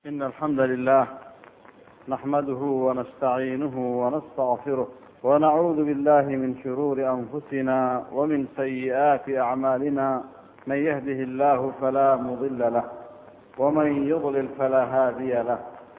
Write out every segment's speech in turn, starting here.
إن الحمد لله نحمده ونستعينه ونستغفره ونعوذ بالله من شرور أنفسنا ومن سيئات أعمالنا. من يهده الله فلا مضل له ومن يضلل فلا هادي له،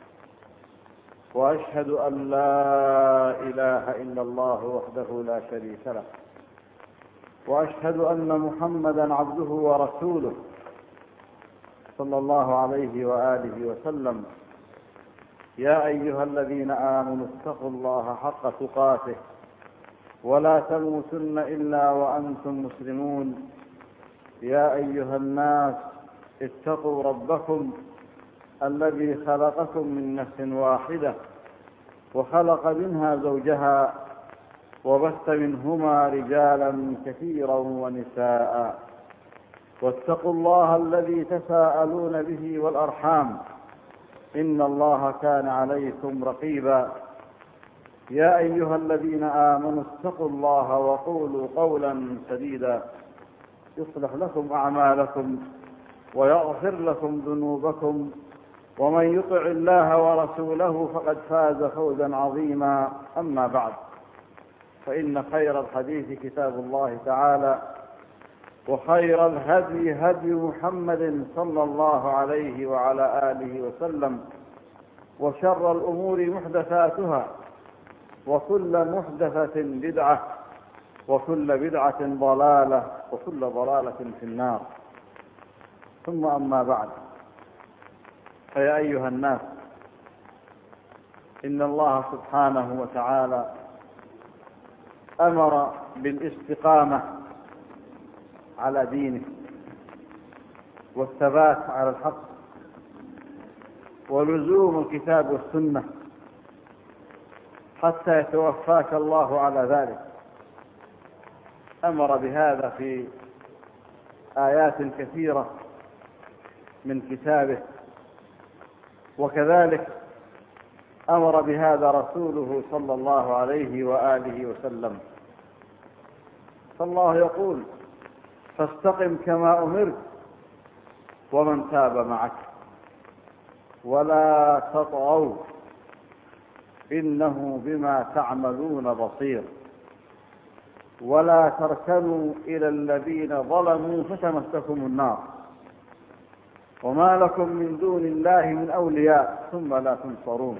وأشهد أن لا إله إلا الله وحده لا شريك له، وأشهد أن محمدا عبده ورسوله صلى الله عليه وآله وسلم. يا أيها الذين آمنوا اتقوا الله حق تقاته ولا تموتن إلا وأنتم مسلمون. يا أيها الناس اتقوا ربكم الذي خلقكم من نفس واحدة وخلق منها زوجها وبث منهما رجالا كثيرا ونساء، واتقوا الله الذي تساءلون به والأرحام إن الله كان عليكم رقيبا. يا أيها الذين آمنوا اتقوا الله وقولوا قولا سديدا يصلح لكم أعمالكم ويغفر لكم ذنوبكم، ومن يطع الله ورسوله فقد فاز فوزا عظيما. أما بعد، فإن خير الحديث كتاب الله تعالى، وخير الهدي هدي محمد صلى الله عليه وعلى آله وسلم، وشر الأمور محدثاتها، وكل محدثة بدعة، وكل بدعة ضلالة، وكل ضلالة في النار. ثم أما بعد، فيا أيها الناس، إن الله سبحانه وتعالى أمر بالاستقامة على دينه والثبات على الحق ولزوم الكتاب والسنة حتى يتوفاك الله على ذلك. أمر بهذا في آيات كثيرة من كتابه، وكذلك أمر بهذا رسوله صلى الله عليه وآله وسلم. فالله يقول: فاستقم كما أمرت ومن تاب معك ولا تطغوا إنه بما تعملون بصير ولا تركنوا إلى الذين ظلموا فتمسكم النار وما لكم من دون الله من أولياء ثم لا تنصرون.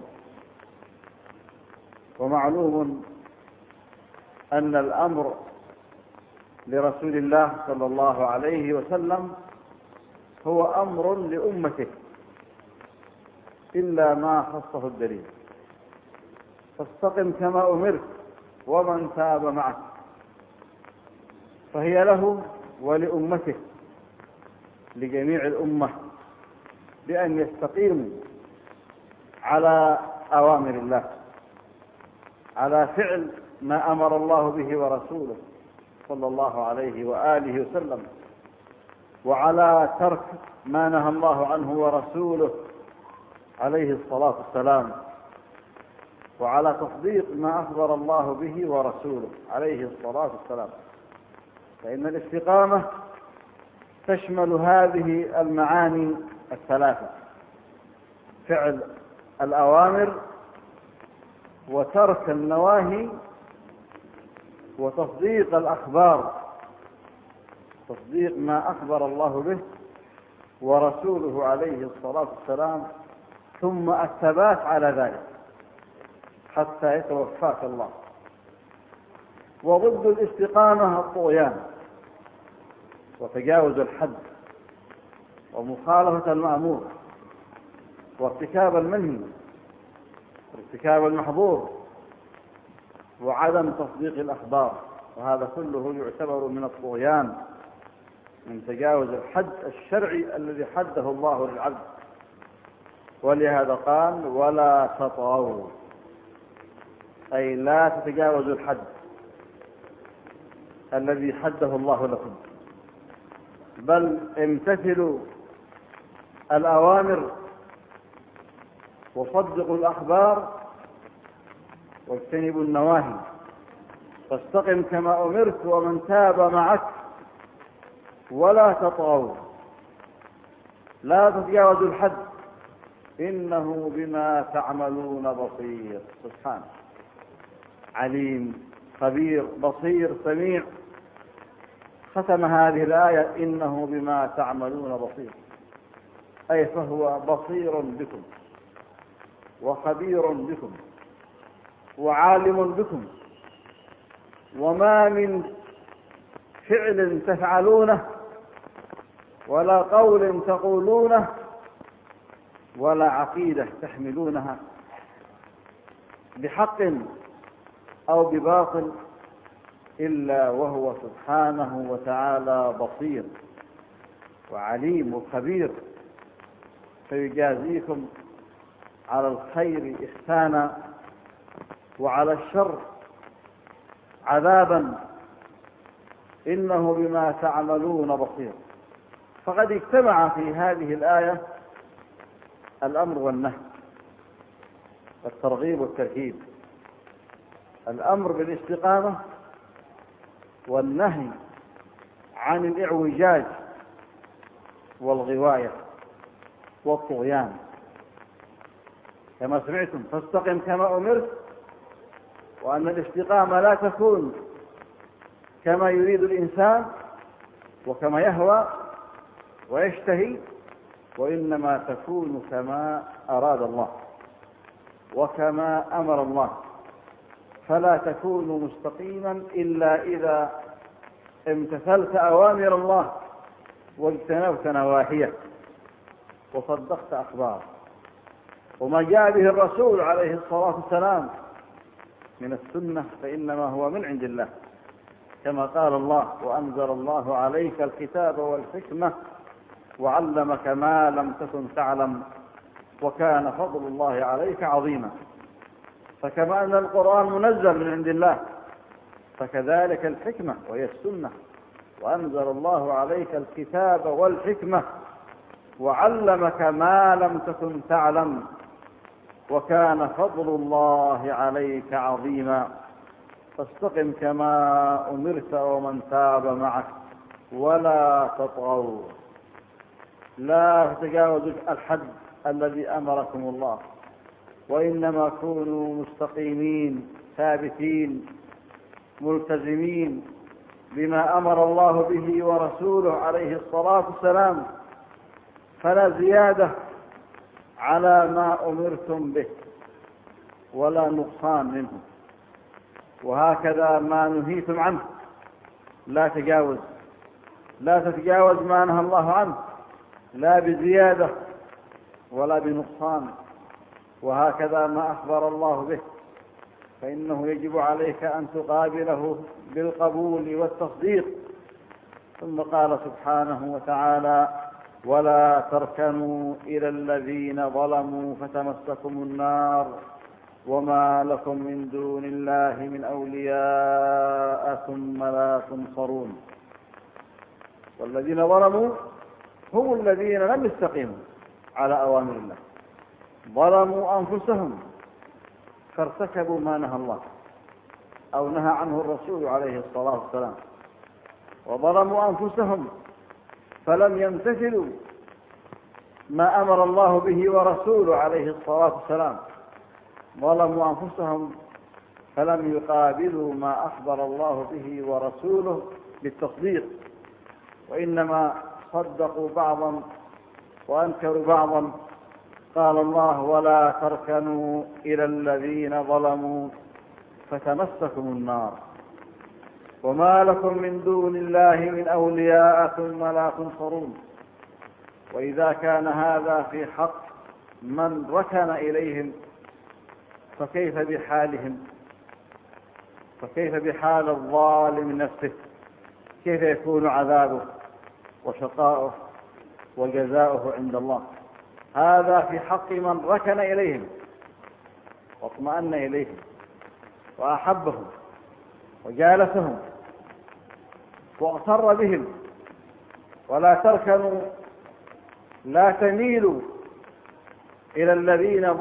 ومعلوم أن الأمر لرسول الله صلى الله عليه وسلم هو أمر لأمته إلا ما خصه الدليل. فاستقم كما أمرت ومن تاب معك، فهي له ولأمته، لجميع الأمة، بأن يستقيموا على أوامر الله، على فعل ما أمر الله به ورسوله صلى الله عليه وآله وسلم، وعلى ترك ما نهى الله عنه ورسوله عليه الصلاة والسلام، وعلى تصديق ما أخبر الله به ورسوله عليه الصلاة والسلام. فإن الاستقامة تشمل هذه المعاني الثلاثة: فعل الأوامر، وترك النواهي، وتصديق الأخبار، تصديق ما أخبر الله به ورسوله عليه الصلاة والسلام، ثم الثبات على ذلك حتى يتوفاك الله. وضد الاستقامة الطغيان وتجاوز الحد ومخالفة المأمور وارتكاب المنهي وارتكاب المحظور وعدم تصديق الأخبار، وهذا كله يعتبر من الطغيان، من تجاوز الحد الشرعي الذي حده الله للعبد. ولهذا قال: ولا تطغوا، أي لا تتجاوزوا الحد الذي حده الله لكم، بل امتثلوا الأوامر وصدقوا الأخبار واجتنبوا النواهي. فاستقم كما أمرت ومن تاب معك ولا تطغوا، لا تتجاوزوا الحد إنه بما تعملون بصير. سبحانه، عليم خبير بصير سميع. ختم هذه الآية إنه بما تعملون بصير، أي فهو بصير بكم وخبير بكم وعالم بكم، وما من فعل تفعلونه ولا قول تقولونه ولا عقيدة تحملونها بحق أو بباطل إلا وهو سبحانه وتعالى بصير وعليم وخبير، فيجازيكم على الخير إحسانا وعلى الشر عذابا. إنه بما تعملون بصير. فقد اجتمع في هذه الآية الأمر والنهي، الترغيب والترهيب، الأمر بالاستقامة والنهي عن الإعوجاج والغواية والطغيان. كما سمعتم فاستقم كما أمرت، وأن الاستقامة لا تكون كما يريد الإنسان وكما يهوى ويشتهي، وإنما تكون كما أراد الله وكما أمر الله. فلا تكون مستقيما إلا إذا امتثلت أوامر الله واجتنبت نواهيه وصدقت أخباره. وما جاء به الرسول عليه الصلاة والسلام من السنة فإنما هو من عند الله، كما قال الله وأنزل الله عليك الكتاب والحكمة وعلمك ما لم تكن تعلم وكان فضل الله عليك عظيما. فكما أن القرآن منزل من عند الله فكذلك الحكمة وهي السنة. وأنزل الله عليك الكتاب والحكمة وعلمك ما لم تكن تعلم وكان فضل الله عليك عظيما. فاستقم كما أمرت ومن تاب معك ولا تطغوا، لا تتجاوزوا الحد الذي أمركم الله، وإنما كونوا مستقيمين ثابتين ملتزمين بما أمر الله به ورسوله عليه الصلاة والسلام، فلا زيادة على ما أمرتم به ولا نقصان منه، وهكذا ما نهيتم عنه لا تتجاوز ما نهى الله عنه، لا بزيادة ولا بنقصان. وهكذا ما أخبر الله به فإنه يجب عليك أن تقابله بالقبول والتصديق. ثم قال سبحانه وتعالى ولا تركنوا إلى الذين ظلموا فتمسكم النار وما لكم من دون الله من أولياء ثم لا تنصرون. والذين ظلموا هم الذين لم يستقيموا على أوامر الله، ظلموا أنفسهم فارتكبوا ما نهى الله أو نهى عنه الرسول عليه الصلاة والسلام، وظلموا أنفسهم فلم يمتثلوا ما أمر الله به ورسوله عليه الصلاة والسلام، ظلموا أنفسهم فلم يقابلوا ما أخبر الله به ورسوله بالتصديق، وإنما صدقوا بعضا وأنكروا بعضا. قال الله ولا تركنوا إلى الذين ظلموا فتمسكم النار وما لكم من دون الله من أولياء ثم لا تنصرون. وإذا كان هذا في حق من ركن إليهم فكيف بحالهم؟ فكيف بحال الظالم نفسه؟ كيف يكون عذابه وشقاؤه وجزاؤه عند الله؟ هذا في حق من ركن إليهم واطمأن إليهم وأحبهم وجالسهم واغتر بهم. ولا تركنوا، لا تميلوا إلى الذين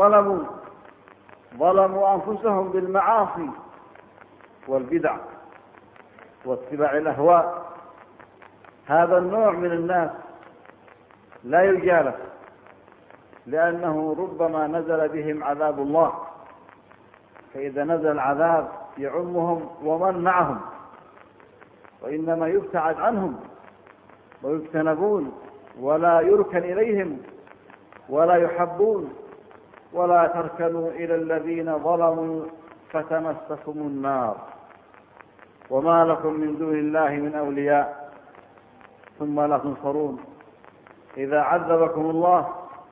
ظلموا أنفسهم بالمعاصي والبدع واتباع الأهواء. هذا النوع من الناس لا يجالس لأنه ربما نزل بهم عذاب الله، فإذا نزل العذاب يعمهم ومن معهم، وإنما يبتعد عنهم ويجتنبون ولا يركن إليهم ولا يحبون. ولا تركنوا إلى الذين ظلموا فتمسكم النار وما لكم من دون الله من أولياء ثم لا تنصرون. إذا عذبكم الله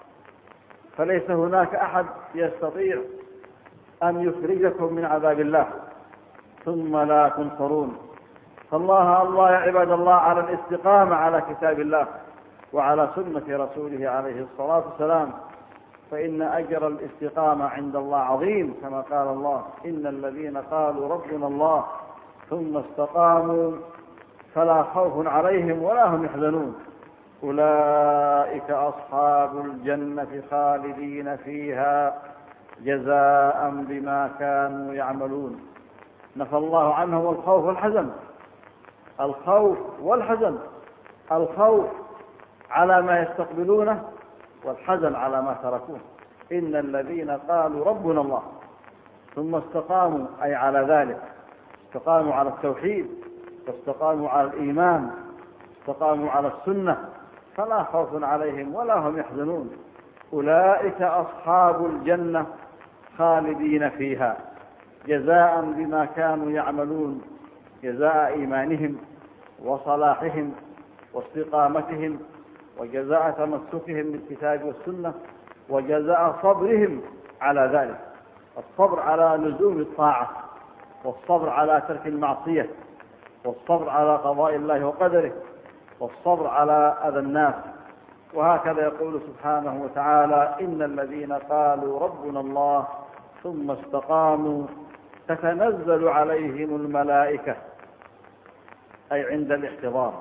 فليس هناك أحد يستطيع أن يخرجكم من عذاب الله ثم لا تنصرون. فالله يا عباد الله على الاستقامة على كتاب الله وعلى سنة رسوله عليه الصلاة والسلام، فإن أجر الاستقامة عند الله عظيم، كما قال الله: إن الذين قالوا ربنا الله ثم استقاموا فلا خوف عليهم ولا هم يحزنون أولئك أصحاب الجنة خالدين فيها جزاء بما كانوا يعملون. نفى الله عنهم الخوف والحزن. الخوف والحزن، الخوف على ما يستقبلونه والحزن على ما تركوه. إن الذين قالوا ربنا الله ثم استقاموا، أي على ذلك، استقاموا على التوحيد واستقاموا على الإيمان، استقاموا على السنة، فلا خوف عليهم ولا هم يحزنون أولئك أصحاب الجنة خالدين فيها جزاء بما كانوا يعملون، جزاء إيمانهم وصلاحهم واستقامتهم، وجزاء تمسكهم بالكتاب والسنة، وجزاء صبرهم على ذلك، الصبر على لزوم الطاعة، والصبر على ترك المعصية، والصبر على قضاء الله وقدره، والصبر على أذى الناس. وهكذا يقول سبحانه وتعالى: إن الذين قالوا ربنا الله ثم استقاموا تتنزل عليهم الملائكة، أي عند الاحتضار،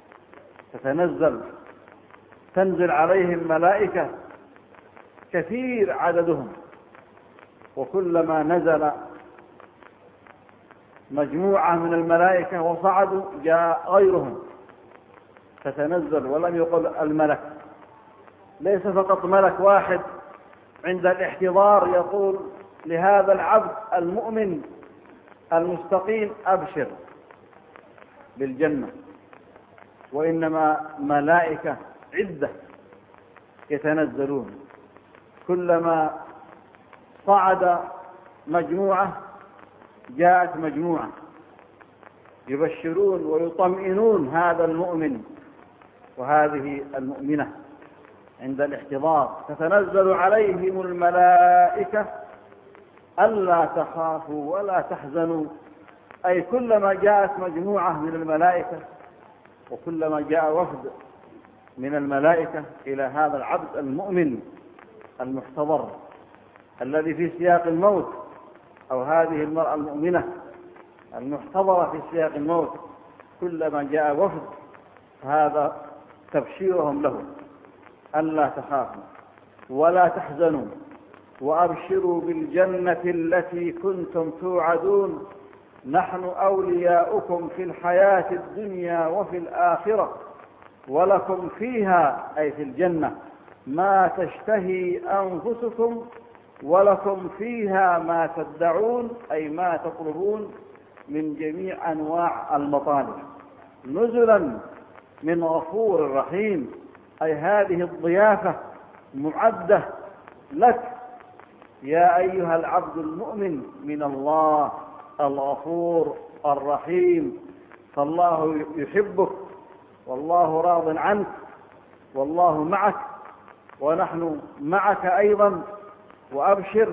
تنزل عليهم ملائكة كثير عددهم، وكلما نزل مجموعة من الملائكة وصعدوا جاء غيرهم تتنزل. ولم يقل الملك، ليس فقط ملك واحد عند الاحتضار يقول لهذا العبد المؤمن المستقيم أبشر بالجنة، وإنما ملائكة عدة يتنزلون، كلما صعد مجموعة جاءت مجموعة يبشرون ويطمئنون هذا المؤمن وهذه المؤمنة عند الاحتضار. تتنزل عليهم الملائكة ألا تخافوا ولا تحزنوا، أي كلما جاءت مجموعة من الملائكة وكلما جاء وفد من الملائكة إلى هذا العبد المؤمن المحتضر الذي في سياق الموت، أو هذه المرأة المؤمنة المحتضرة في سياق الموت، كلما جاء وفد هذا تبشيرهم له: ألا تخافوا ولا تحزنوا وأبشروا بالجنة التي كنتم توعدون نحن أولياؤكم في الحياة الدنيا وفي الآخرة ولكم فيها، أي في الجنة، ما تشتهي أنفسكم ولكم فيها ما تدعون، أي ما تطلبون من جميع أنواع المطالب، نزلا من غفور رحيم، أي هذه الضيافة معدة لك يا أيها العبد المؤمن من الله الغفور الرحيم. فالله يحبك والله راض عنك والله معك ونحن معك أيضا، وأبشر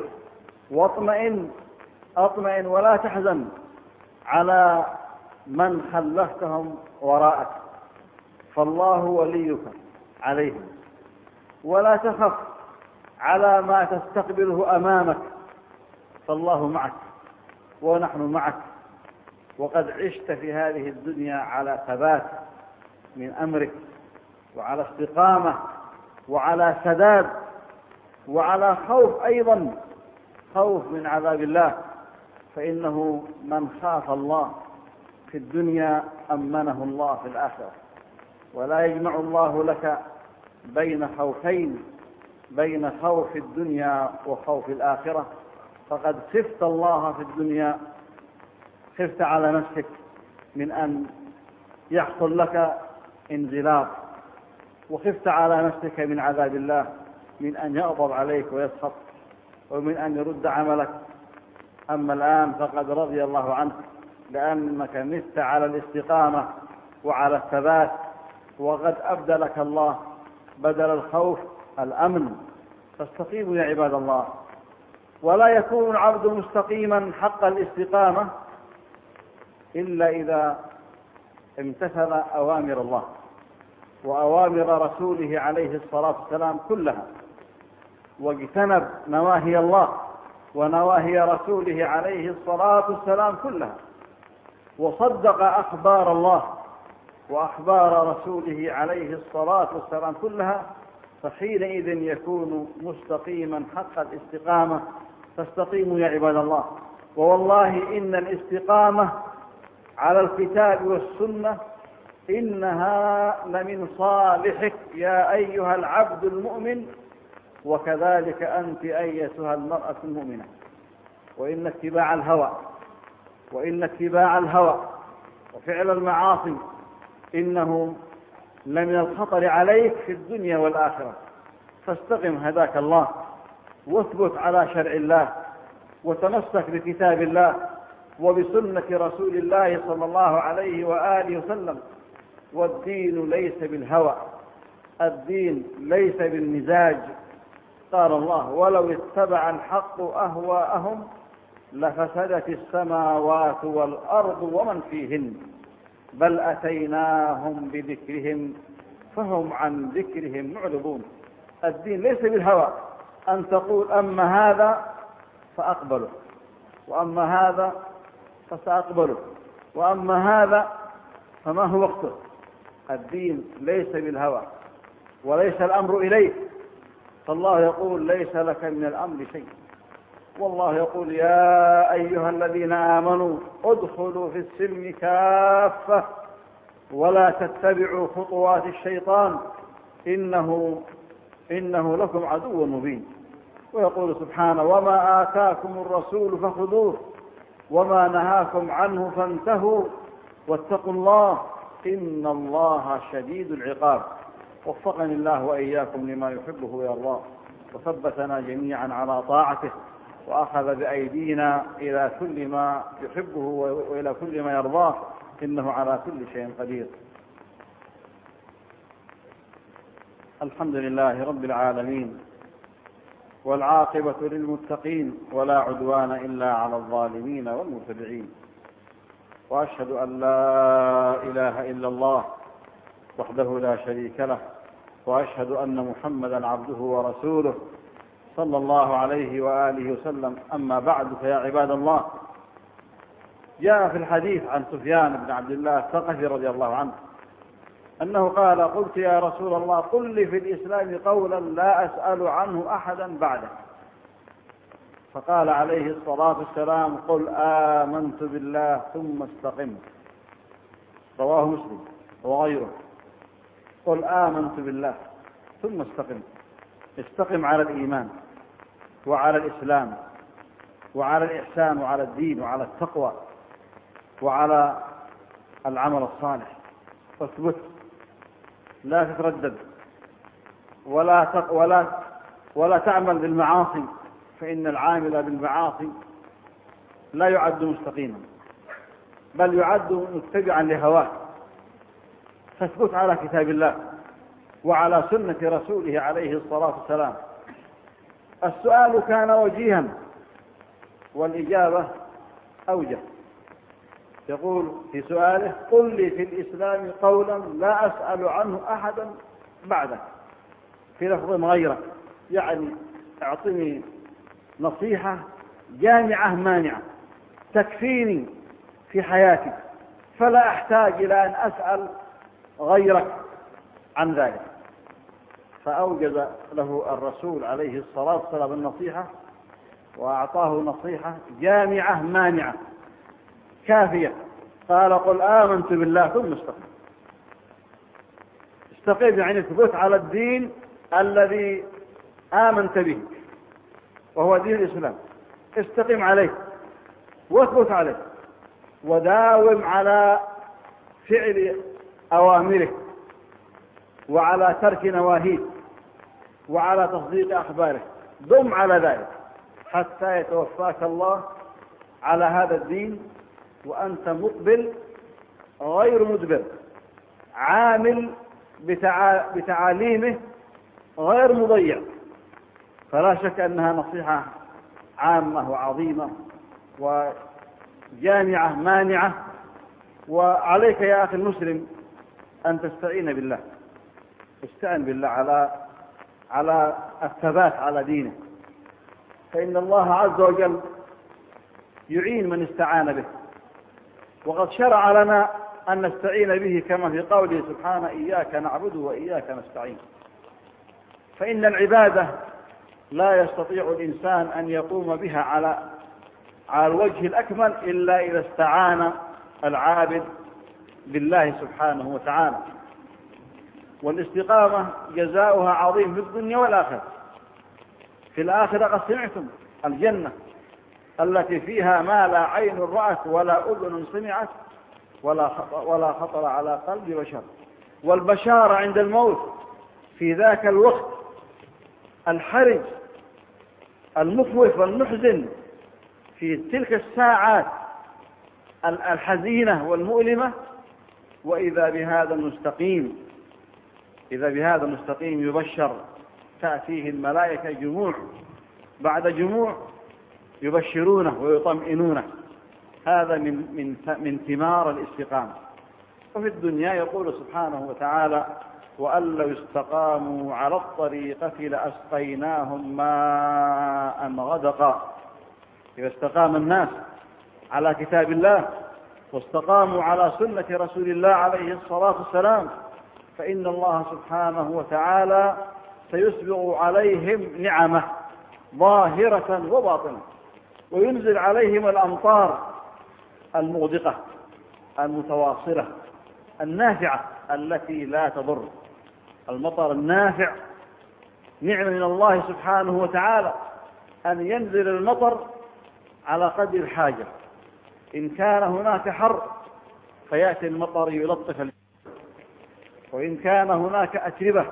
أطمئن ولا تحزن على من خلفتهم وراءك، فالله وليك عليهم، ولا تخف على ما تستقبله أمامك، فالله معك ونحن معك، وقد عشت في هذه الدنيا على ثبات من أمرك وعلى استقامة وعلى سداد وعلى خوف، أيضا خوف من عذاب الله، فإنه من خاف الله في الدنيا أمنه الله في الآخرة، ولا يجمع الله لك بين خوفين بين خوف الدنيا وخوف الآخرة، فقد خفت الله في الدنيا، خفت على نفسك من أن يحصل لك انزلاق، وخفت على نفسك من عذاب الله، من أن يغضب عليك ويسخط، ومن أن يرد عملك. أما الآن فقد رضي الله عنك، لأنك مت على الاستقامة وعلى الثبات، وقد أبدلك الله بدل الخوف الأمن. فاستقيموا يا عباد الله. ولا يكون العبد مستقيما حق الاستقامة إلا إذا امتثل أوامر الله وأوامر رسوله عليه الصلاة والسلام كلها، واجتنب نواهي الله ونواهي رسوله عليه الصلاة والسلام كلها، وصدق أخبار الله وأخبار رسوله عليه الصلاة والسلام كلها، فحينئذ يكون مستقيما حق الاستقامة. فاستقيموا يا عباد الله. ووالله إن الاستقامة على الكتاب والسنة إنها لمن صالحك يا أيها العبد المؤمن، وكذلك أنت أيتها المرأة المؤمنة. وإن اتباع الهوى وفعل المعاصي إنه لمن الخطر عليك في الدنيا والآخرة. فاستقم هداك الله، واثبت على شرع الله، وتمسك بكتاب الله وبسنة رسول الله صلى الله عليه وآله وسلم. والدين ليس بالهوى، الدين ليس بالمزاج. قال الله: ولو اتبع الحق أهواءهم لفسدت السماوات والأرض ومن فيهن بل أتيناهم بذكرهم فهم عن ذكرهم معرضون. الدين ليس بالهوى، أن تقول أما هذا فأقبله، وأما هذا فسأقبله، وأما هذا فما هو وقته. الدين ليس بالهوى وليس الأمر إليه. فالله يقول: ليس لك من الأمر شيء. والله يقول: يا أيها الذين آمنوا ادخلوا في السلم كافة ولا تتبعوا خطوات الشيطان إنه لكم عدو مبين. ويقول سبحانه: وما آتاكم الرسول فخذوه وما نهاكم عنه فانتهوا واتقوا الله إن الله شديد العقاب. وفقني الله وإياكم لما يحبه ويرضاه، وثبتنا جميعا على طاعته، وأخذ بأيدينا إلى كل ما يحبه وإلى كل ما يرضاه، إنه على كل شيء قدير. الحمد لله رب العالمين، والعاقبة للمتقين، ولا عدوان إلا على الظالمين والمتبعين. وأشهد أن لا إله إلا الله وحده لا شريك له، وأشهد أن محمدا عبده ورسوله صلى الله عليه وآله وسلم. أما بعد، فيا عباد الله، جاء في الحديث عن سفيان بن عبد الله الثقفي رضي الله عنه أنه قال: قلت يا رسول الله قل لي في الإسلام قولا لا أسأل عنه أحدا بعده. فقال عليه الصلاة والسلام: قل آمنت بالله ثم استقم. رواه مسلم وغيره. قل آمنت بالله ثم استقم. استقم على الإيمان وعلى الإسلام وعلى الإحسان وعلى الدين وعلى التقوى وعلى العمل الصالح، واثبت، لا تتردد ولا تعمل بالمعاصي، فإن العامل بالمعاصي لا يعد مستقيما، بل يعد متبعا لهواه. فاثبت على كتاب الله وعلى سنة رسوله عليه الصلاة والسلام. السؤال كان وجيها والإجابة أوجه. يقول في سؤاله: قل لي في الإسلام قولا لا أسأل عنه أحدا بعدك، في لفظ غيرك، يعني اعطني نصيحة جامعة مانعة تكفيني في حياتي، فلا أحتاج إلى أن أسأل غيرك عن ذلك. فأوجد له الرسول عليه الصلاة والسلام النصيحة، وأعطاه نصيحة جامعة مانعة كافية. قال: قل آمنت بالله ثم استقم. استقم يعني ثبت على الدين الذي آمنت به وهو دين الإسلام، استقم عليه واثبت عليه وداوم على فعل أوامره وعلى ترك نواهيه وعلى تصديق أخباره، دم على ذلك حتى يتوفاك الله على هذا الدين وأنت مقبل غير مدبر، عامل بتعاليمه غير مضيع. فلا شك أنها نصيحة عامة وعظيمة وجامعة مانعة. وعليك يا أخي المسلم أن تستعين بالله، استعن بالله على الثبات على دينه، فإن الله عز وجل يعين من استعان به، وقد شرع لنا أن نستعين به كما في قوله سبحانه إياك نعبد وإياك نستعين. فإن العبادة لا يستطيع الإنسان أن يقوم بها على الوجه الأكمل إلا إذا استعان العابد بالله سبحانه وتعالى. والاستقامة جزاؤها عظيم في الدنيا والآخرة. في الآخرة قد سمعتم الجنة التي فيها ما لا عين رأت ولا أذن سمعت ولا خطر على قلب بشر. والبشارة عند الموت في ذاك الوقت الحرج المخوف والمحزن، في تلك الساعات الحزينة والمؤلمة، وإذا بهذا المستقيم يبشر، تأتيه الملائكة جموع بعد جموع يبشرونه ويطمئنونه. هذا من ثمار الاستقامة. وفي الدنيا يقول سبحانه وتعالى وأن لو استقاموا على الطريقة لأسقيناهم ماء غدقا. إذا استقام الناس على كتاب الله واستقاموا على سنة رسول الله عليه الصلاة والسلام فإن الله سبحانه وتعالى سيسبغ عليهم نعمه ظاهرة وباطنة، وينزل عليهم الأمطار المغدقة المتواصلة النافعة التي لا تضر. المطر النافع نعمة من الله سبحانه وتعالى، أن ينزل المطر على قدر الحاجة. إن كان هناك حر فيأتي المطر يلطف، وإن كان هناك أتربة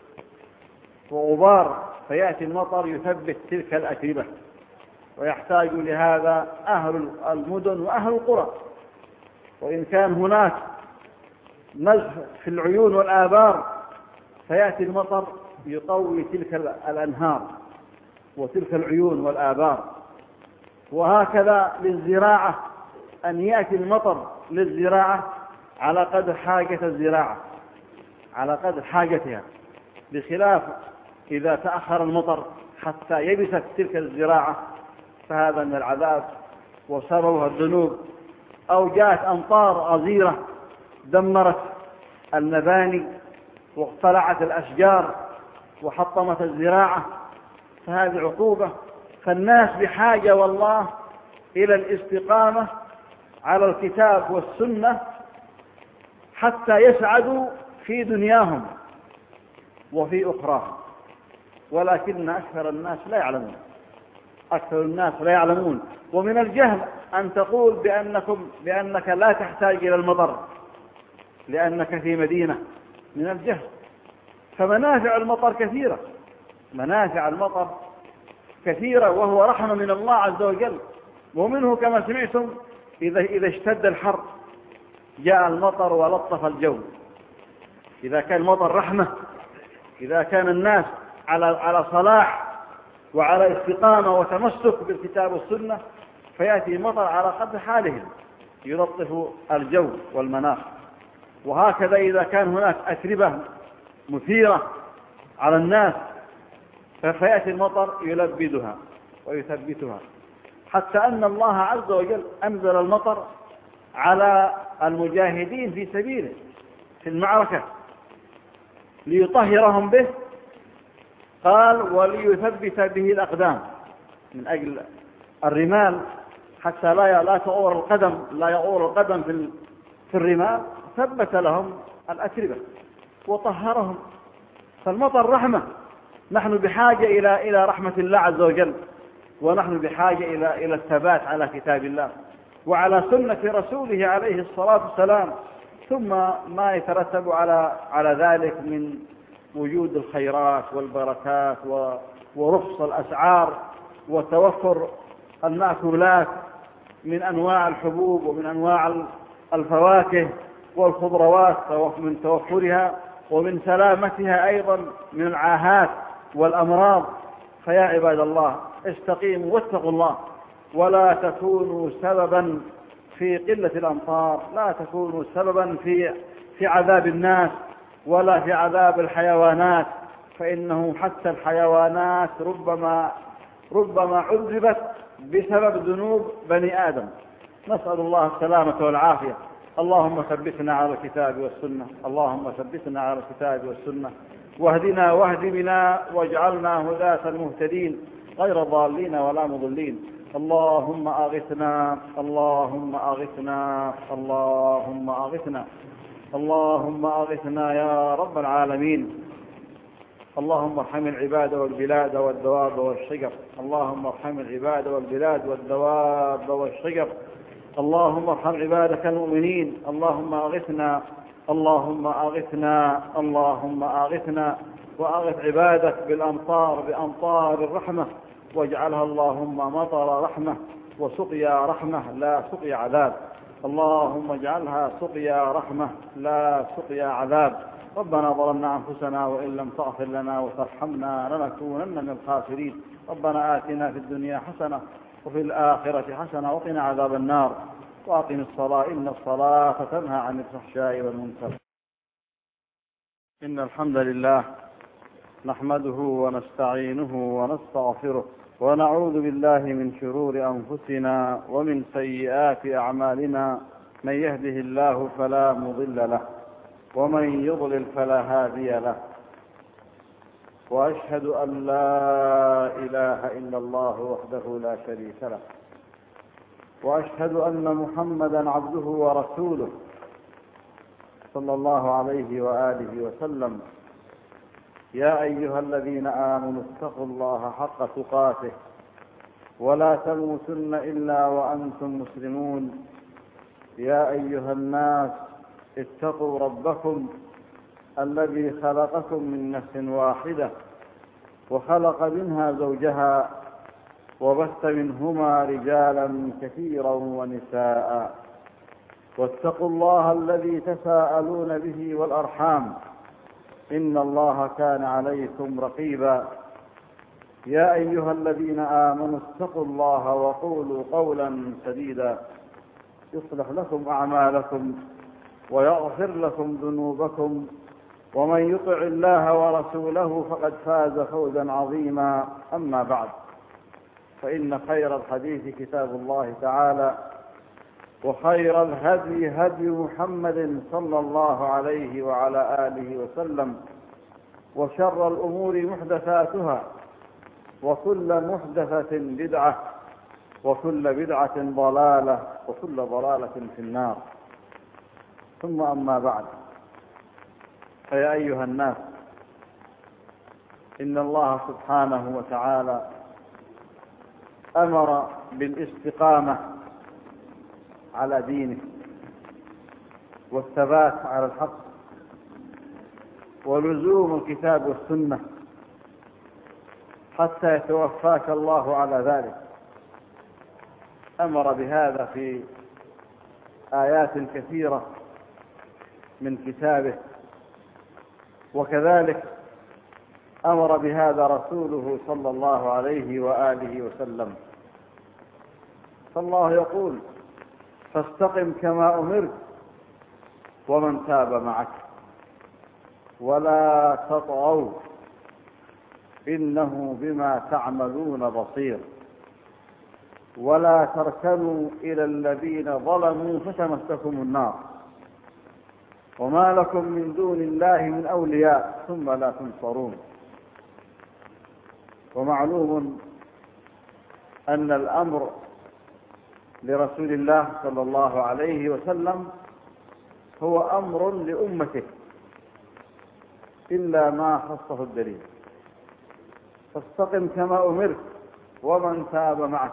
وغبار فيأتي المطر يثبت تلك الأتربة. ويحتاج لهذا أهل المدن وأهل القرى. وإن كان هناك نزف في العيون والآبار فيأتي المطر يقوي تلك الأنهار وتلك العيون والآبار. وهكذا للزراعة، أن يأتي المطر للزراعة على قدر حاجة الزراعة، على قدر حاجتها، بخلاف إذا تأخر المطر حتى يبست تلك الزراعة فهذا من العذاب وسببها الذنوب. أو جاءت أمطار غزيرة دمرت المباني واقتلعت الأشجار وحطمت الزراعة فهذه عقوبة. فالناس بحاجة والله إلى الاستقامة على الكتاب والسنة حتى يسعدوا في دنياهم وفي أخراهم. ولكن أكثر الناس لا يعلمون. ومن الجهل أن تقول بأنك لا تحتاج إلى المطر لأنك في مدينة، من الجهل. فمنافع المطر كثيرة، منافع المطر كثيرة، وهو رحمة من الله عز وجل. ومنه كما سمعتم إذا اشتد الحر جاء المطر ولطف الجو. إذا كان المطر رحمة، إذا كان الناس على صلاح وعلى استقامة وتمسك بالكتاب والسنة فيأتي المطر على قدر حالهم يلطف الجو والمناخ. وهكذا إذا كان هناك أتربة مثيرة على الناس فيأتي المطر يلبدها ويثبتها. حتى أن الله عز وجل أنزل المطر على المجاهدين في سبيله في المعركة ليطهرهم به، قال وليثبت به الأقدام، من أجل الرمال حتى لا يغور القدم في الرمال، ثبت لهم الأتربة وطهرهم. فالمطر رحمة نحن بحاجة إلى رحمة الله عز وجل، ونحن بحاجة إلى الثبات على كتاب الله وعلى سنة رسوله عليه الصلاة والسلام، ثم ما يترتب على ذلك من وجود الخيرات والبركات ورخص الأسعار وتوفر المأكولات من أنواع الحبوب ومن أنواع الفواكه والخضروات من توفرها، ومن سلامتها أيضا من العاهات والأمراض. فيا عباد الله استقيموا واتقوا الله، ولا تكونوا سببا في قلة الأمطار، لا تكونوا سببا في عذاب الناس ولا في عذاب الحيوانات، فإنه حتى الحيوانات ربما عذبت بسبب ذنوب بني آدم. نسأل الله السلامة والعافية. اللهم ثبتنا على الكتاب والسنة، اللهم ثبتنا على الكتاب والسنة، واهدنا واهد بنا واجعلنا هداة المهتدين غير ضالين ولا مضلين. اللهم أغثنا، اللهم أغثنا، اللهم أغثنا، اللهم أغثنا يا رب العالمين. اللهم ارحم العباد والبلاد والدواب والشجر، اللهم ارحم العباد والبلاد والدواب والشجر، اللهم ارحم عبادك المؤمنين. اللهم أغثنا، اللهم أغثنا، اللهم أغثنا، وأغث عبادك بأمطار الرحمة، واجعلها اللهم مطر رحمة وسقيا رحمة لا سقيا عذاب. اللهم اجعلها سقيا رحمة لا سقيا عذاب. ربنا ظلمنا أنفسنا وإن لم تغفر لنا وترحمنا لنكونن من الخاسرين. ربنا آتنا في الدنيا حسنة وفي الآخرة حسنة وقنا عذاب النار. وأقم الصلاة إن الصلاة تنهى عن الفحشاء والمنكر. إن الحمد لله نحمده ونستعينه ونستغفره ونعوذ بالله من شرور أنفسنا ومن سيئات أعمالنا، من يهده الله فلا مضل له ومن يضلل فلا هادي له، وأشهد أن لا إله إلا الله وحده لا شريك له، وأشهد أن محمدا عبده ورسوله صلى الله عليه وآله وسلم. يا أيها الذين آمنوا اتقوا الله حق تقاته ولا تموتن إلا وأنتم مسلمون. يا أيها الناس اتقوا ربكم الذي خلقكم من نفس واحدة وخلق منها زوجها وبث منهما رجالا كثيرا ونساء، واتقوا الله الذي تساءلون به والأرحام إن الله كان عليكم رقيبا. يا أيها الذين آمنوا اتقوا الله وقولوا قولا سديدا يصلح لكم أعمالكم ويغفر لكم ذنوبكم، ومن يطع الله ورسوله فقد فاز فوزا عظيما. أما بعد، فإن خير الحديث كتاب الله تعالى، وخير الهدي هدي محمد صلى الله عليه وعلى آله وسلم، وشر الأمور محدثاتها، وكل محدثة بدعة، وكل بدعة ضلالة، وكل ضلالة في النار. ثم أما بعد، فيا أيها الناس، إن الله سبحانه وتعالى أمر بالاستقامة على دينه والثبات على الحق ولزوم الكتاب والسنة حتى يتوفاك الله على ذلك. أمر بهذا في آيات كثيرة من كتابه، وكذلك أمر بهذا رسوله صلى الله عليه وآله وسلم. فالله يقول: فاستقم كما أمرت ومن تاب معك ولا تطغوا إنه بما تعملون بصير ولا تركنوا إلى الذين ظلموا فتمسكم النار وما لكم من دون الله من أولياء ثم لا تنصرون. ومعلوم أن الأمر لرسول الله صلى الله عليه وسلم هو أمر لأمته إلا ما خصه الدليل. فاستقم كما أمرت ومن تاب معك.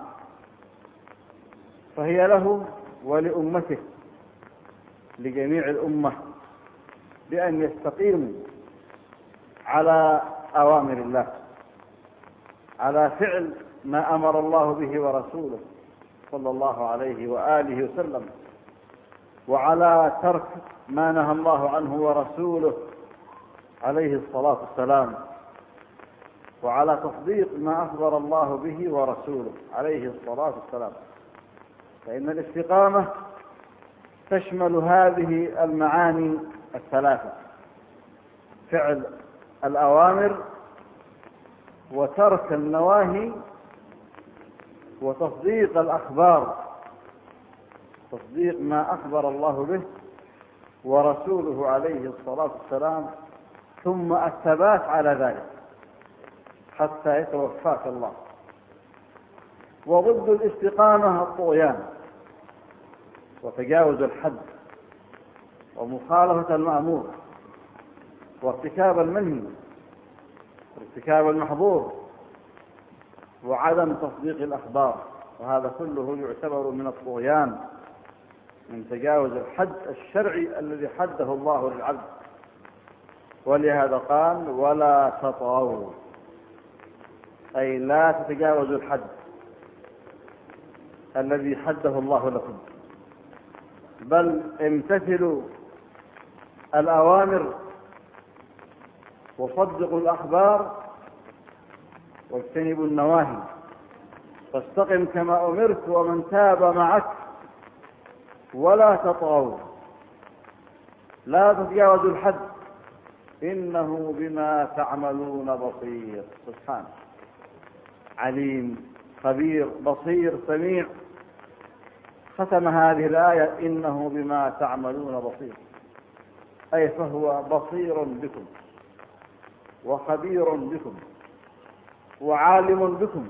فهي له ولأمته، لجميع الأمة، بأن يستقيموا على أوامر الله، على فعل ما أمر الله به ورسوله صلى الله عليه وآله وسلم، وعلى ترك ما نهى الله عنه ورسوله عليه الصلاة والسلام، وعلى تصديق ما أخبر الله به ورسوله عليه الصلاة والسلام. فإن الاستقامة تشمل هذه المعاني الثلاثة: فعل الأوامر، وترك النواهي، وتصديق الأخبار، تصديق ما أخبر الله به ورسوله عليه الصلاة والسلام، ثم الثبات على ذلك حتى يتوفاك الله. وضد الاستقامة الطغيان وتجاوز الحد ومخالفة المأمور وارتكاب المنهي وارتكاب المحظور وعدم تصديق الأخبار، وهذا كله يعتبر من الطغيان، من تجاوز الحد الشرعي الذي حده الله للعبد. ولهذا قال: ولا تطغوا، أي لا تتجاوزوا الحد الذي حده الله لكم، بل امتثلوا الأوامر وصدقوا الأخبار واجتنبوا النواهي. فاستقم كما أمرت ومن تاب معك ولا تطغوا، لا تتجاوزوا الحد، إنه بما تعملون بصير. سبحانه، عليم خبير بصير سميع. ختم هذه الآية: إنه بما تعملون بصير، أي فهو بصير بكم وخبير بكم وعالم بكم،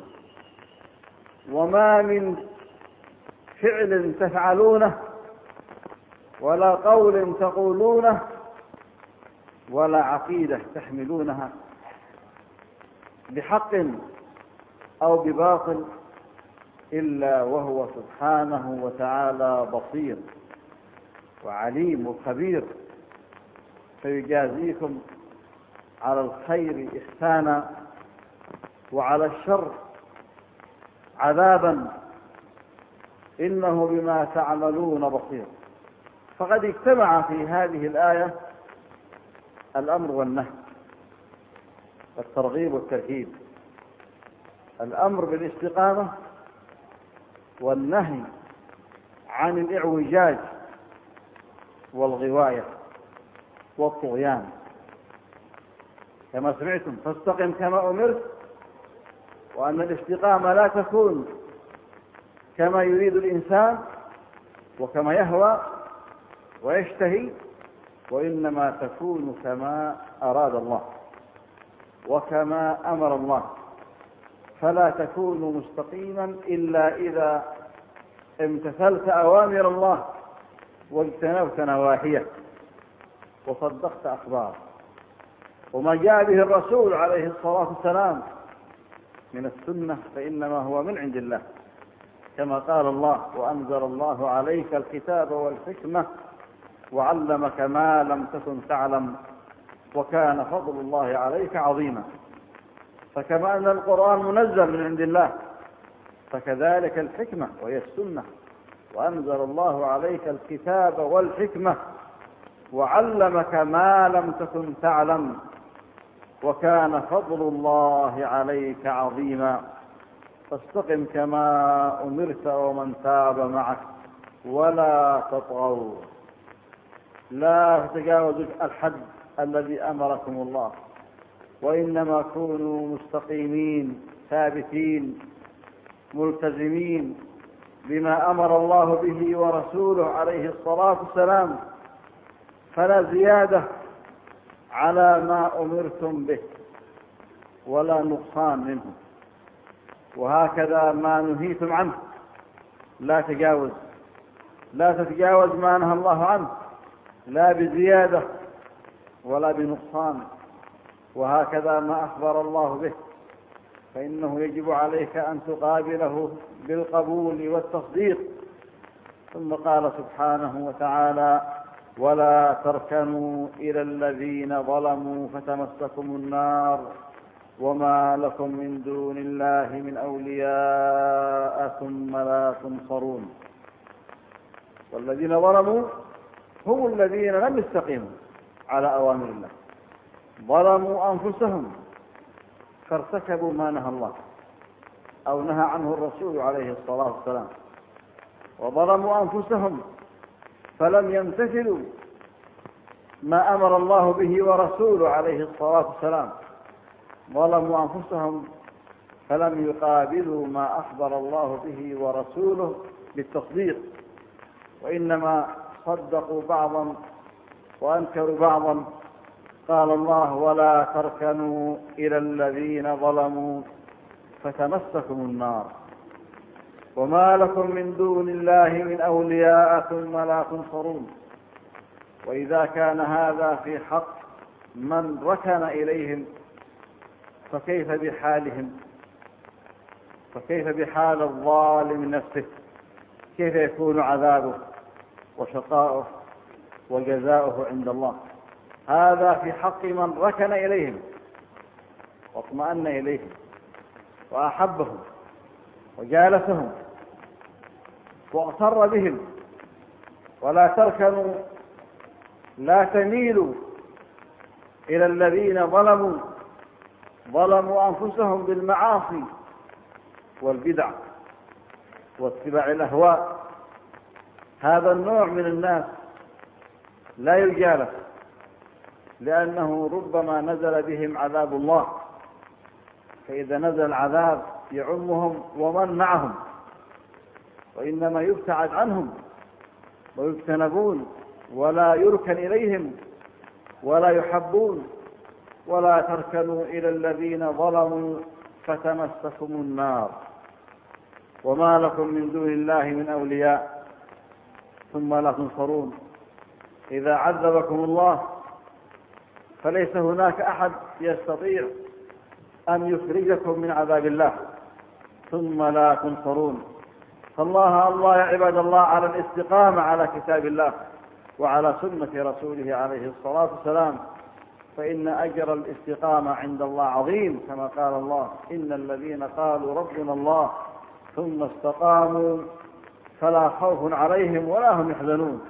وما من فعل تفعلونه ولا قول تقولونه ولا عقيدة تحملونها بحق أو بباطل إلا وهو سبحانه وتعالى بصير وعليم وخبير، فيجازيكم على الخير إحسانا وعلى الشر عذابا، إنه بما تعملون بصير. فقد اجتمع في هذه الآية الأمر والنهي، الترغيب والترهيب، الأمر بالاستقامة والنهي عن الإعوجاج والغواية والطغيان. كما سمعتم: فاستقم كما أمرت، وأن الاستقامة لا تكون كما يريد الإنسان وكما يهوى ويشتهي، وإنما تكون كما أراد الله وكما أمر الله. فلا تكون مستقيما إلا إذا امتثلت أوامر الله واجتنبت نواهيه وصدقت أخباره. وما جاء به الرسول عليه الصلاة والسلام من السنة فإنما هو من عند الله، كما قال الله: وأنزل الله عليك الكتاب والحكمة وعلمك ما لم تكن تعلم وكان فضل الله عليك عظيما. فكما أن القرآن منزل من عند الله، فكذلك الحكمة وهي السنة. وأنزل الله عليك الكتاب والحكمة وعلمك ما لم تكن تعلم وكان فضل الله عليك عظيما. فاستقم كما أمرت ومن تاب معك ولا تطغوا، لا تتجاوزوا الحد الذي أمركم الله، وإنما كونوا مستقيمين ثابتين ملتزمين بما أمر الله به ورسوله عليه الصلاة والسلام، فلا زيادة على ما أمرتم به ولا نقصان منه، وهكذا ما نهيتم عنه لا تجاوز، لا تتجاوز ما نهى الله عنه، لا بزيادة ولا بنقصان، وهكذا ما أخبر الله به فإنه يجب عليك أن تقابله بالقبول والتصديق. ثم قال سبحانه وتعالى: ولا تركنوا إلى الذين ظلموا فتمسكم النار وما لكم من دون الله من أولياء ثم لا تنصرون. والذين ظلموا هم الذين لم يستقيموا على أوامر الله، ظلموا أنفسهم فارتكبوا ما نهى الله أو نهى عنه الرسول عليه الصلاة والسلام، وظلموا أنفسهم فلم يمتثلوا ما أمر الله به ورسوله عليه الصلاة والسلام، ظلموا أنفسهم فلم يقابلوا ما أخبر الله به ورسوله بالتصديق، وإنما صدقوا بعضا وأنكروا بعضا. قال الله: ولا تركنوا إلى الذين ظلموا فتمسكم النار وما لكم من دون الله من أولياء ثم لا تنصرون. وإذا كان هذا في حق من ركن إليهم فكيف بحالهم؟ فكيف بحال الظالم نفسه؟ كيف يكون عذابه وشقاؤه وجزاؤه عند الله؟ هذا في حق من ركن إليهم واطمأن إليهم وأحبهم وجالسهم واغتر بهم. ولا تركنوا، لا تميلوا إلى الذين ظلموا أنفسهم بالمعاصي والبدع واتباع الأهواء. هذا النوع من الناس لا يجالس، لأنه ربما نزل بهم عذاب الله، فإذا نزل العذاب يعمهم ومن معهم، وإنما يبتعد عنهم ويجتنبون ولا يركن إليهم ولا يحبون. ولا تركنوا إلى الذين ظلموا فتمسكم النار وما لكم من دون الله من أولياء ثم لا تنصرون. إذا عذبكم الله فليس هناك أحد يستطيع أن يخرجكم من عذاب الله ثم لا تنصرون. فالله يا عباد الله على الاستقامة على كتاب الله وعلى سنة رسوله عليه الصلاة والسلام، فإن أجر الاستقامة عند الله عظيم، كما قال الله: إن الذين قالوا ربنا الله ثم استقاموا فلا خوف عليهم ولا هم يحزنون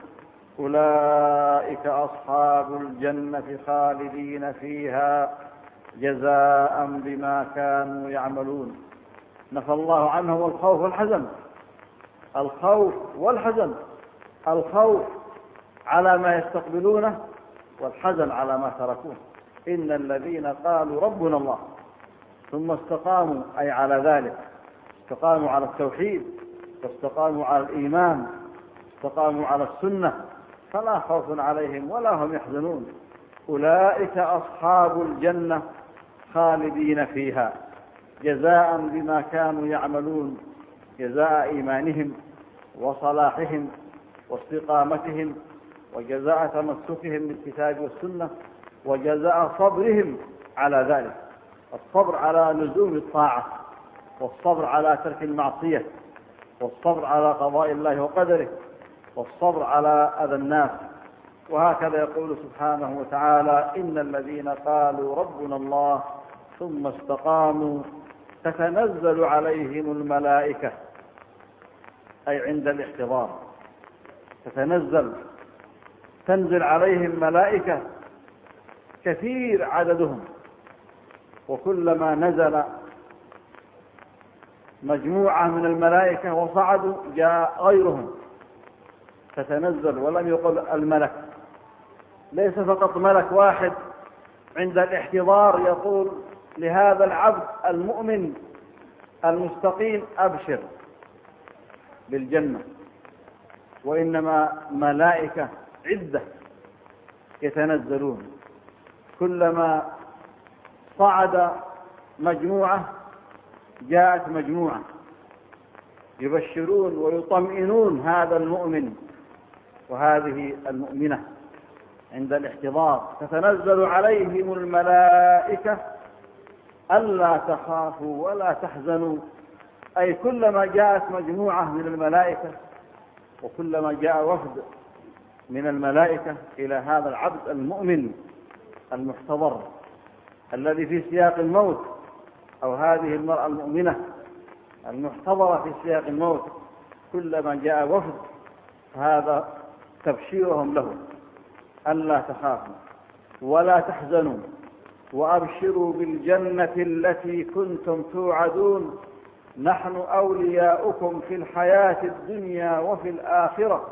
أولئك أصحاب الجنة خالدين فيها جزاء بما كانوا يعملون. نفى الله عنهم الخوف والحزن. الخوف والحزن، الخوف على ما يستقبلونه والحزن على ما تركوه. إن الذين قالوا ربنا الله ثم استقاموا، أي على ذلك، استقاموا على التوحيد واستقاموا على الإيمان، استقاموا على السنة، فلا خوف عليهم ولا هم يحزنون أولئك أصحاب الجنة خالدين فيها جزاء بما كانوا يعملون، جزاء إيمانهم وصلاحهم واستقامتهم، وجزاء تمسكهم بالكتاب والسنة، وجزاء صبرهم على ذلك، الصبر على لزوم الطاعة، والصبر على ترك المعصية، والصبر على قضاء الله وقدره، والصبر على أذى الناس. وهكذا يقول سبحانه وتعالى: إن الذين قالوا ربنا الله ثم استقاموا تتنزل عليهم الملائكة، أي عند الاحتضار، تنزل عليهم ملائكة كثير عددهم، وكلما نزل مجموعة من الملائكة وصعدوا جاء غيرهم تتنزل. ولم يقل الملك، ليس فقط ملك واحد عند الاحتضار يقول لهذا العبد المؤمن المستقيم أبشر بالجنة، وإنما ملائكة عدة يتنزلون، كلما صعد مجموعة جاءت مجموعة يبشرون ويطمئنون هذا المؤمن وهذه المؤمنة عند الاحتضار. تتنزل عليهم الملائكة ألا تخافوا ولا تحزنوا، أي كلما جاءت مجموعة من الملائكة وكلما جاء وفد من الملائكة إلى هذا العبد المؤمن المحتضر الذي في سياق الموت، أو هذه المرأة المؤمنة المحتضرة في سياق الموت، كلما جاء وفد هذا تبشيرهم له: ألا تخافوا ولا تحزنوا وأبشروا بالجنة التي كنتم توعدون، نحن أولياؤكم في الحياة الدنيا وفي الآخرة،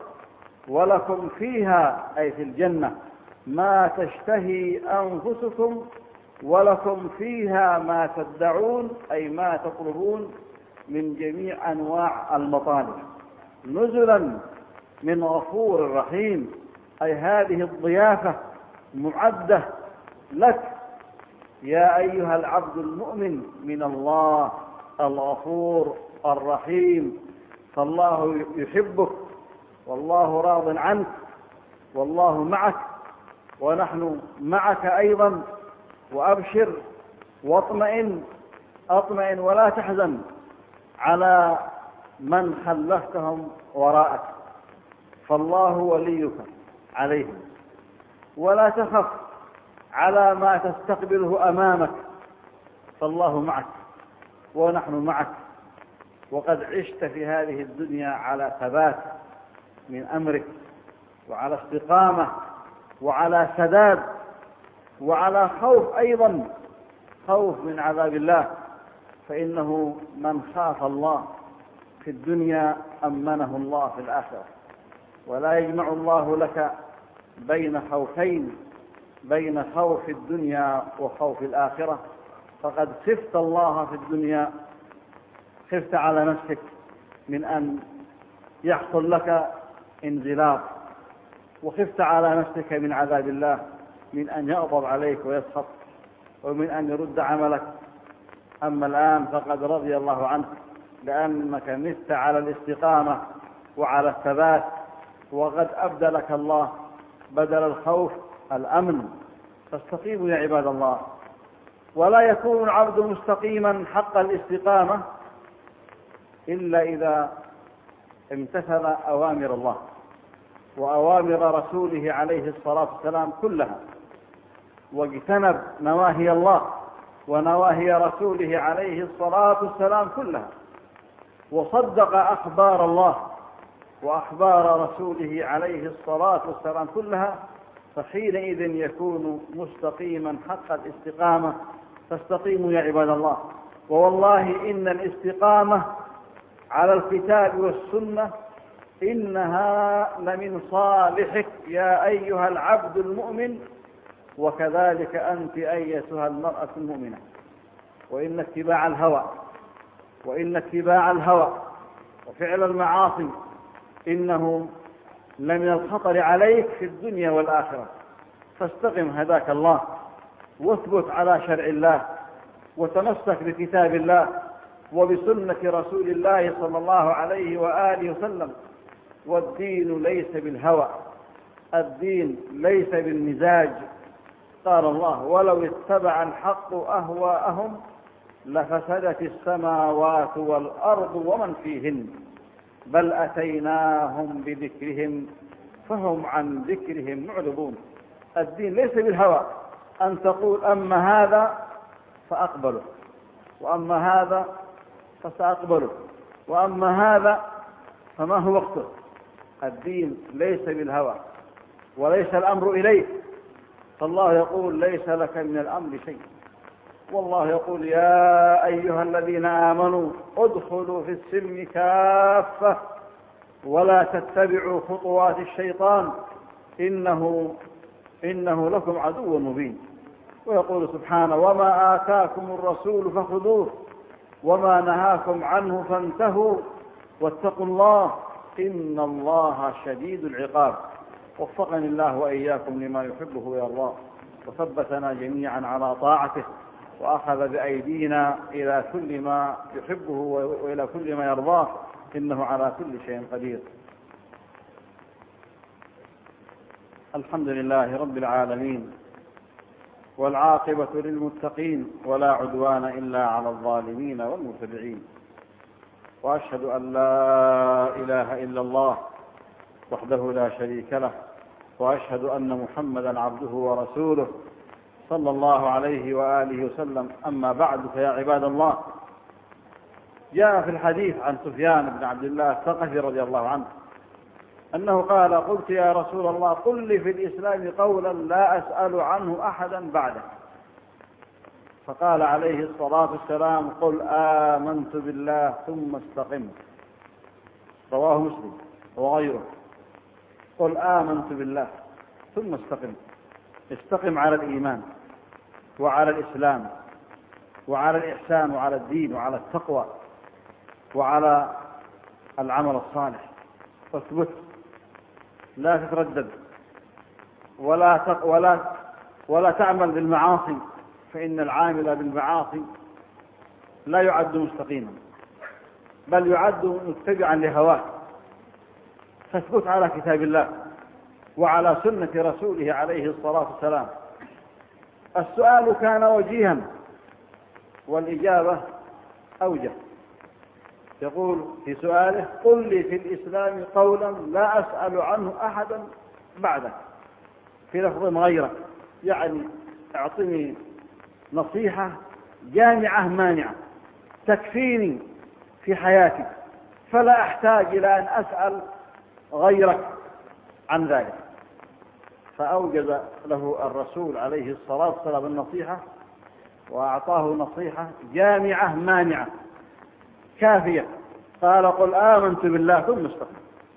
ولكم فيها أي في الجنة ما تشتهي أنفسكم، ولكم فيها ما تدعون أي ما تطلبون من جميع أنواع المطالب، نزلا من غفور رحيم، أي هذه الضيافة معدة لك يا أيها العبد المؤمن من الله الغفور الرحيم. فالله يحبك والله راض عنك والله معك ونحن معك أيضا، وأبشر واطمئن، أطمئن ولا تحزن على من خلفتهم وراءك، فالله وليك عليهم، ولا تخف على ما تستقبله أمامك، فالله معك ونحن معك، وقد عشت في هذه الدنيا على ثبات من أمرك وعلى استقامة وعلى سداد وعلى خوف أيضا، خوف من عذاب الله، فإنه من خاف الله في الدنيا أمنه الله في الآخرة، ولا يجمع الله لك بين خوفين، بين خوف الدنيا وخوف الآخرة، فقد خفت الله في الدنيا، خفت على نفسك من أن يحصل لك انزلاق، وخفت على نفسك من عذاب الله، من أن يغضب عليك ويسخط ومن أن يرد عملك. أما الآن فقد رضي الله عنك لأنك مت على الاستقامة وعلى الثبات، وقد أبدلك الله بدل الخوف الأمن. فاستقيموا يا عباد الله، ولا يكون العبد مستقيما حق الاستقامة إلا إذا امتثل أوامر الله وأوامر رسوله عليه الصلاة والسلام كلها، واجتنب نواهي الله ونواهي رسوله عليه الصلاة والسلام كلها، وصدق أخبار الله وأخبار رسوله عليه الصلاة والسلام كلها، فحينئذ يكون مستقيما حق الاستقامة. فاستقيموا يا عباد الله، ووالله إن الاستقامة على الكتاب والسنة إنها لمن صالحك يا أيها العبد المؤمن، وكذلك أنت أيتها المرأة المؤمنة. وإن اتباع الهوى وفعل المعاصي إنه لمن الخطر عليك في الدنيا والآخرة. فاستقم هداك الله، واثبت على شرع الله، وتمسك بكتاب الله وبسنة رسول الله صلى الله عليه وآله وسلم. والدين ليس بالهوى، الدين ليس بالمزاج. قال الله: ولو اتبع الحق أهواءهم لفسدت السماوات والأرض ومن فيهن بل أتيناهم بذكرهم فهم عن ذكرهم معرضون. الدين ليس بالهوى، أن تقول أما هذا فأقبله، وأما هذا فسأقبله، وأما هذا فما هو وقته. الدين ليس بالهوى وليس الأمر إليك، فالله يقول: ليس لك من الأمر شيء. والله يقول: يا أيها الذين آمنوا ادخلوا في السلم كافة ولا تتبعوا خطوات الشيطان إنه لكم عدو مبين. ويقول سبحانه: وما آتاكم الرسول فخذوه وما نهاكم عنه فانتهوا واتقوا الله إن الله شديد العقاب. وفقني الله وإياكم لما يحبه ويرضاه، وثبتنا جميعا على طاعته، وأخذ بأيدينا إلى كل ما يحبه وإلى كل ما يرضاه، إنه على كل شيء قدير. الحمد لله رب العالمين، والعاقبة للمتقين ولا عدوان إلا على الظالمين والمتبعين. وأشهد أن لا إله إلا الله وحده لا شريك له، وأشهد أن محمدا عبده ورسوله صلى الله عليه وآله وسلم. أما بعد، فيا عباد الله، جاء في الحديث عن سفيان بن عبد الله الثقفي رضي الله عنه أنه قال: قلت يا رسول الله قل لي في الإسلام قولا لا أسأل عنه أحدا بعده. فقال عليه الصلاة والسلام: قل آمنت بالله ثم استقم. رواه مسلم وغيره. قل آمنت بالله ثم استقم. استقم على الإيمان وعلى الإسلام وعلى الإحسان وعلى الدين وعلى التقوى وعلى العمل الصالح، واثبت، لا تتردد ولا تعمل بالمعاصي، فإن العامل بالمعاصي لا يعد مستقيما، بل يعد متبعا لهواه. فاثبت على كتاب الله وعلى سنة رسوله عليه الصلاة والسلام. السؤال كان وجيها والإجابة أوجه. يقول في سؤاله: قل لي في الإسلام قولا لا أسأل عنه أحدا بعدك، في لفظ غيرك، يعني اعطني نصيحة جامعة مانعة تكفيني في حياتي، فلا أحتاج إلى أن أسأل غيرك عن ذلك. فأوجد له الرسول عليه الصلاة والسلام النصيحة، وأعطاه نصيحة جامعة مانعة كافية. قال: قل آمنت بالله ثم استقم.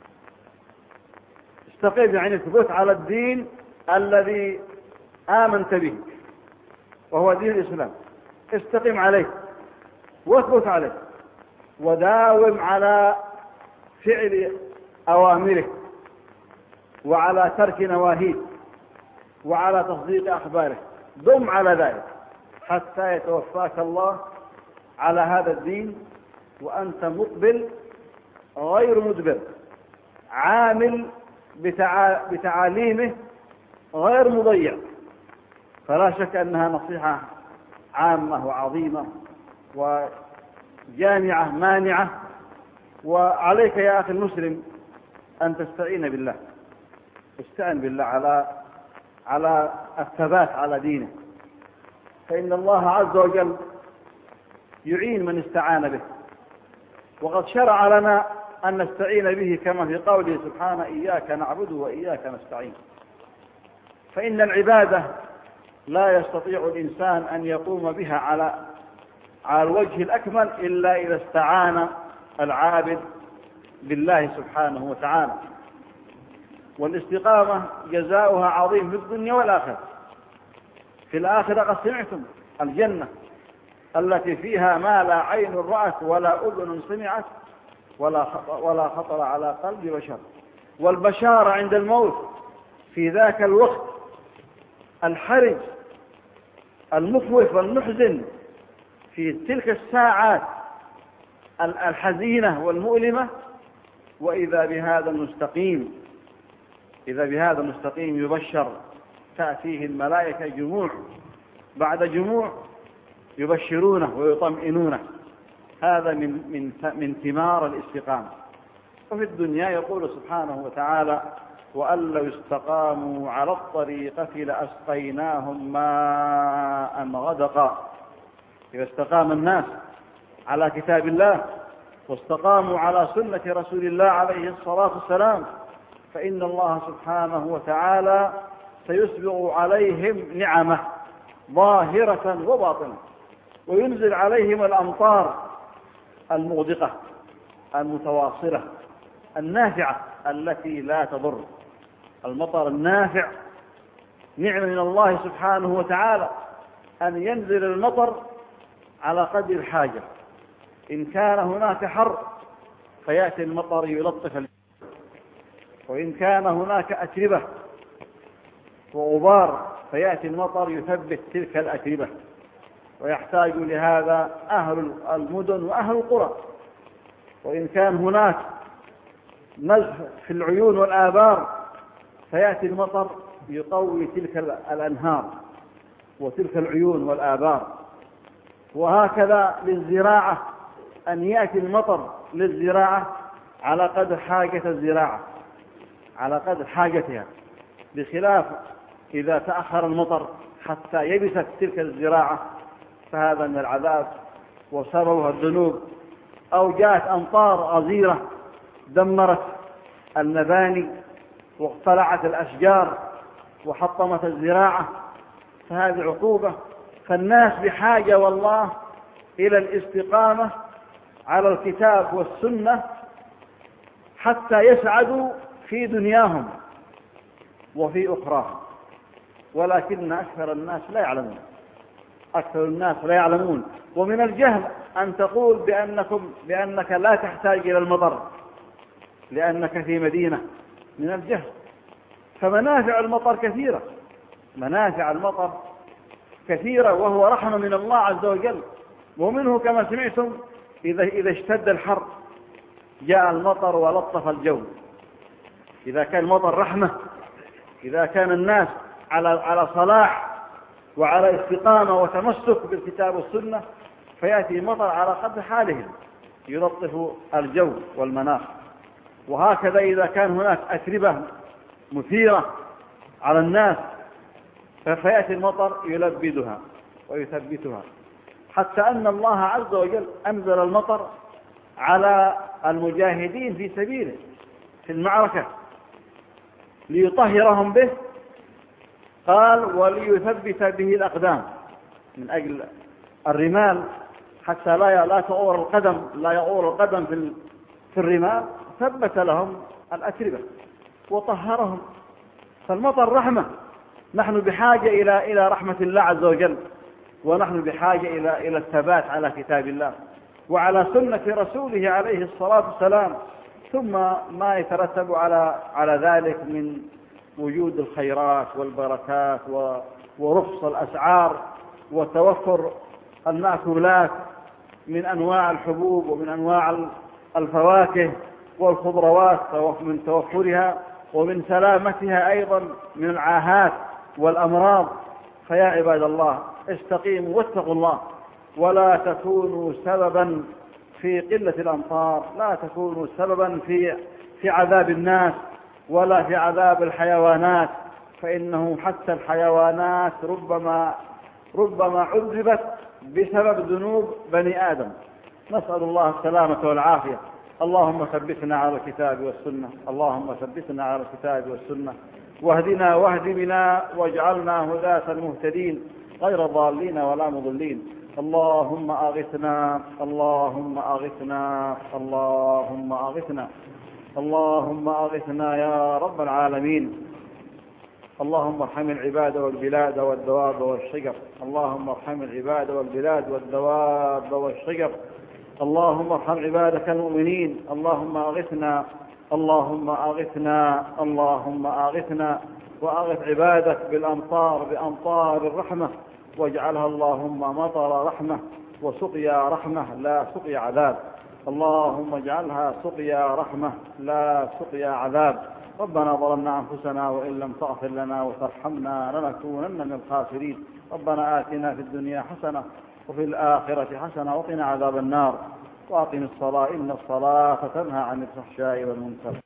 استقم يعني اثبت على الدين الذي آمنت به، وهو دين الإسلام. استقم عليه واثبت عليه، وداوم على فعل أوامره وعلى ترك نواهيه وعلى تصديق أخباره. دم على ذلك حتى يتوفاك الله على هذا الدين وأنت مقبل غير مدبر، عامل بتعاليمه غير مضيع. فلا شك أنها نصيحة عامة وعظيمة وجامعة مانعة. وعليك يا أخي المسلم أن تستعين بالله، استعن بالله على الثبات على دينه، فإن الله عز وجل يعين من استعان به. وقد شرع لنا أن نستعين به كما في قوله سبحانه: إياك نعبد وإياك نستعين. فإن العبادة لا يستطيع الإنسان أن يقوم بها على الوجه الأكمل إلا إذا استعان العابد بالله سبحانه وتعالى. والاستقامة جزاؤها عظيم في الدنيا والآخرة. في الآخرة قد سمعتم الجنة التي فيها ما لا عين رأت ولا أذن سمعت ولا خطر على قلب بشر. والبشارة عند الموت في ذاك الوقت الحرج المخوف والمحزن، في تلك الساعات الحزينة والمؤلمة. وإذا بهذا المستقيم يبشر، تأتيه الملائكة جموع بعد جموع يبشرونه ويطمئنونه. هذا من ثمار الاستقامة. وفي الدنيا يقول سبحانه وتعالى: وأن لو استقاموا على الطريقة لأسقيناهم ماء غدقا. إذا استقام الناس على كتاب الله واستقاموا على سنة رسول الله عليه الصلاة والسلام، فإن الله سبحانه وتعالى سيسبغ عليهم نعمه ظاهرة وباطنة، وينزل عليهم الأمطار المغدقة المتواصلة النافعة التي لا تضر. المطر النافع نعمة من الله سبحانه وتعالى، أن ينزل المطر على قدر الحاجة. إن كان هناك حر فيأتي المطر يلطف الجو، وإن كان هناك أتربة وغبار فيأتي المطر يثبت تلك الأتربة. ويحتاج لهذا أهل المدن وأهل القرى. وإن كان هناك نزف في العيون والآبار فيأتي المطر يقوي تلك الأنهار وتلك العيون والآبار. وهكذا للزراعة، أن يأتي المطر للزراعة على قدر حاجة الزراعة، على قدر حاجتها، بخلاف إذا تأخر المطر حتى يبست تلك الزراعة فهذا من العذاب وسببها الذنوب. أو جاءت أمطار غزيرة دمرت المباني واقتلعت الأشجار وحطمت الزراعة فهذه عقوبة. فالناس بحاجة والله إلى الاستقامة على الكتاب والسنة حتى يسعدوا في دنياهم وفي أخراهم، ولكن أكثر الناس لا يعلمون، أكثر الناس لا يعلمون. ومن الجهل أن تقول بأنك لا تحتاج إلى المطر لأنك في مدينة، من الجهل. فمنافع المطر كثيرة، منافع المطر كثيرة، وهو رحمة من الله عز وجل. ومنه كما سمعتم إذا اشتد الحر جاء المطر ولطف الجو. إذا كان المطر رحمة، إذا كان الناس على صلاح وعلى استقامة وتمسك بالكتاب والسنة فيأتي المطر على قدر حالهم يلطف الجو والمناخ. وهكذا إذا كان هناك أتربة مثيرة على الناس فيأتي المطر يلبدها ويثبتها، حتى أن الله عز وجل أنزل المطر على المجاهدين في سبيله في المعركة ليطهرهم به، قال وليثبت به الأقدام، من أجل الرمال حتى لا يغور القدم في الرمال، ثبت لهم الأتربة وطهرهم. فالمطر رحمة، نحن بحاجة إلى رحمة الله عز وجل، ونحن بحاجة إلى الثبات على كتاب الله وعلى سنة رسوله عليه الصلاة والسلام، ثم ما يترتب على ذلك من وجود الخيرات والبركات ورخص الأسعار وتوفر المأكولات من أنواع الحبوب ومن أنواع الفواكه والخضروات من توفرها، ومن سلامتها أيضا من العاهات والأمراض. فيا عباد الله استقيموا واتقوا الله، ولا تكونوا سببا في قلة الأمطار، لا تكونوا سببا في عذاب الناس ولا في عذاب الحيوانات، فإنه حتى الحيوانات ربما عذبت بسبب ذنوب بني آدم. نسأل الله السلامة والعافية. اللهم ثبتنا على الكتاب والسنة، اللهم ثبتنا على الكتاب والسنة، واهدنا واهد بنا واجعلنا هداة المهتدين غير ضالين ولا مضلين. اللهم أغثنا، اللهم أغثنا، اللهم أغثنا، اللهم أغثنا يا رب العالمين. اللهم ارحم العباد والبلاد والدواب والشجر، اللهم ارحم العباد والبلاد والدواب والشجر، اللهم ارحم عبادك المؤمنين. اللهم أغثنا، اللهم أغثنا، اللهم أغثنا، وأغث عبادك بأمطار الرحمة، واجعلها اللهم مطر رحمة وسقيا رحمة لا سقيا عذاب. اللهم اجعلها سقيا رحمة لا سقيا عذاب. ربنا ظلمنا أنفسنا وإن لم تغفر لنا وترحمنا لنكونن من الخاسرين. ربنا آتنا في الدنيا حسنة وفي الآخرة حسنة وقنا عذاب النار. وأقم الصلاة إن الصلاة تنهى عن الفحشاء والمنكر.